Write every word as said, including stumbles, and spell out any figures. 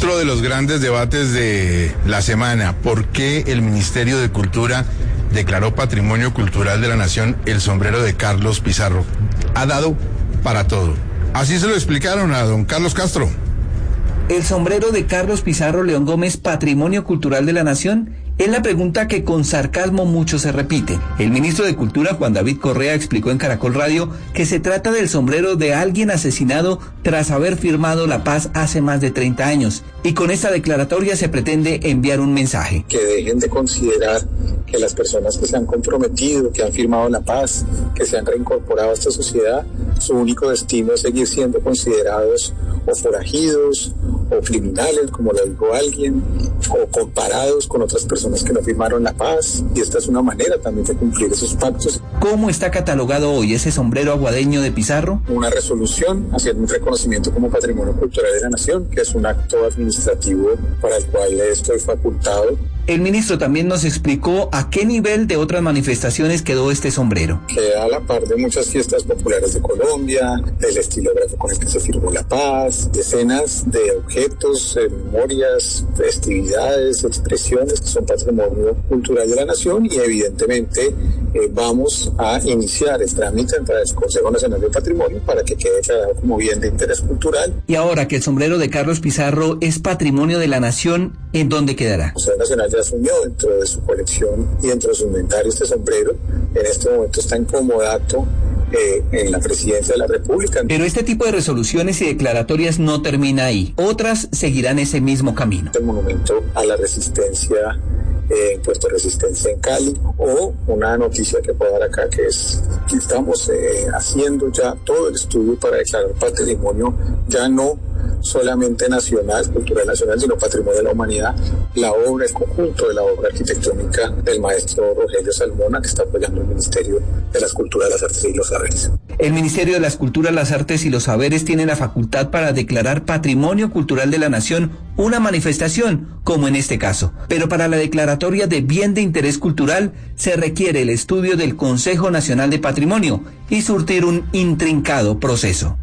Otro de los grandes debates de la semana, ¿por qué el Ministerio de Cultura declaró Patrimonio Cultural de la Nación el sombrero de Carlos Pizarro? Ha dado para todo. Así se lo explicaron a don Carlos Castro. ¿El sombrero de Carlos Pizarro León Gómez, Patrimonio Cultural de la Nación? Es la pregunta que con sarcasmo mucho se repite. El ministro de Cultura, Juan David Correa, explicó en Caracol Radio que se trata del sombrero de alguien asesinado tras haber firmado la paz hace más de treinta años. Y con esta declaratoria se pretende enviar un mensaje. Que dejen de considerar que las personas que se han comprometido, que han firmado la paz, que se han reincorporado a esta sociedad, su único destino es seguir siendo considerados o forajidos o criminales, como lo dijo alguien, o comparados con otras personas que no firmaron la paz, y esta es una manera también de cumplir esos pactos. ¿Cómo está catalogado hoy ese sombrero aguadeño de Pizarro? Una resolución haciendo un reconocimiento como Patrimonio Cultural de la Nación, que es un acto administrativo para el cual estoy facultado. El ministro también nos explicó a qué nivel de otras manifestaciones quedó este sombrero. Queda a la par de muchas fiestas populares de Colombia, del estilógrafo con el que se firmó la paz, decenas de objetos, memorias, festividades, expresiones que son patrimonio cultural de la nación, y evidentemente eh, vamos a iniciar el trámite ante el Consejo Nacional de Patrimonio para que quede declarado como bien de interés cultural. Y ahora que el sombrero de Carlos Pizarro es patrimonio de la nación, ¿en dónde quedará? El Consejo Nacional ya asumió dentro de su colección y dentro de su inventario este sombrero. En este momento está en comodato eh, en la presidencia de la República. Pero este tipo de resoluciones y declaratorias no termina ahí. Otras seguirán ese mismo camino. El monumento a la resistencia en eh, Puerto Resistencia en Cali, o una noticia que puedo dar acá, que es que estamos eh, haciendo ya todo el estudio para declarar patrimonio ya no solamente nacional, cultural nacional, sino patrimonio de la humanidad, la obra, el conjunto de la obra arquitectónica del maestro Rogelio Salmona, que está apoyando el Ministerio de las Culturas, las Artes y los Saberes. El Ministerio de las Culturas, las Artes y los Saberes tiene la facultad para declarar Patrimonio Cultural de la Nación una manifestación, como en este caso. Pero para la declaratoria de bien de interés cultural se requiere el estudio del Consejo Nacional de Patrimonio y surtir un intrincado proceso.